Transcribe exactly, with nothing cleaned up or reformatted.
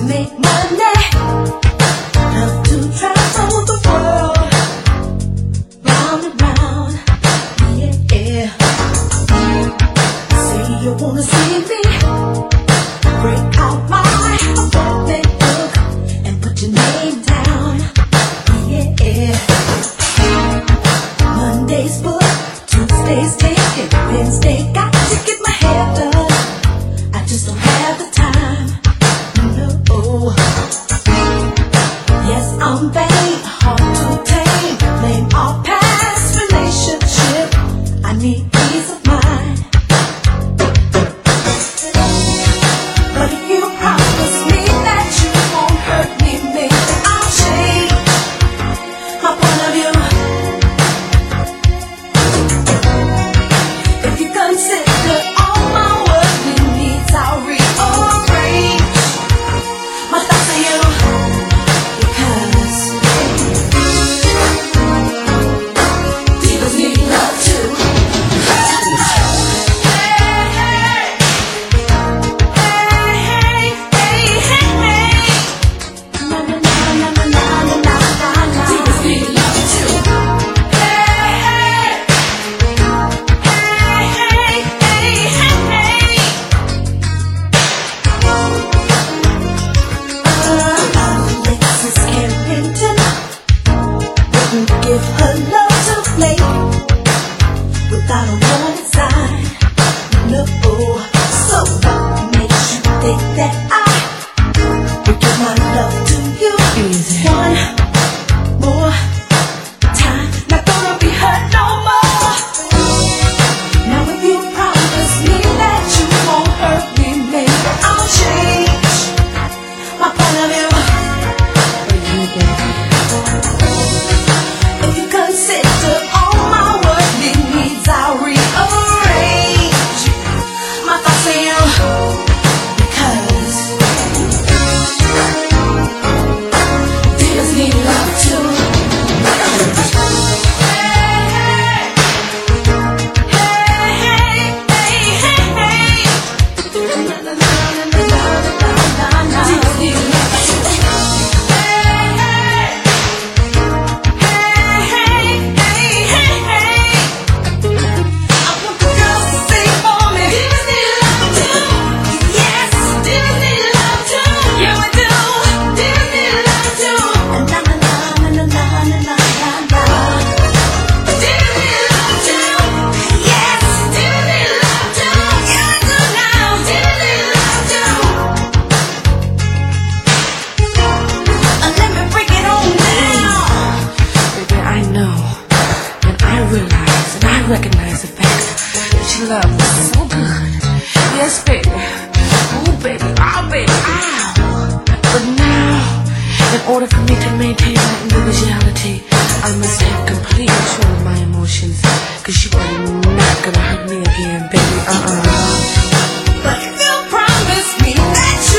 make money, love to travel the world, round and round, yeah. Say you wanna see me, break out my appointment book and put your name down, yeah. Monday's booked, Tuesday's taken, Wednesday got to get my hair done. I just don't have the time, no. Yes, I'm vain, hard to tame, blame our past relationship. I need peace of mind. But if you promise me that you won't hurt me, maybe I'll change my point of view. If you consider all my worldly needs, I'll rearrange my thoughts of you. Because divas need love too. Hey, hey, hey, hey, hey, hey, hey. Na na na na na na na na na. Divas need love too. Hey, hey. Hey, hey, hey, hey, hey. Alexis Carrington wouldn't give her love to Blake without a warning sign, no. So what makes you think that I would give my love to you? One more time, not gonna be hurt no more. Now if you promise me that you won't hurt me, maybe I'll change my point of view. If you consider all my worldly needs, I'll rearrange my thoughts of you. Because divas need love too. Recognize the fact that your love was so good. Yes, baby. Oh, baby. Oh, baby. Ow. But now, in order for me to maintain my individuality, I must have complete control of my emotions. Cause you are not gonna hurt me again, baby. Uh-uh. But if you promise me that you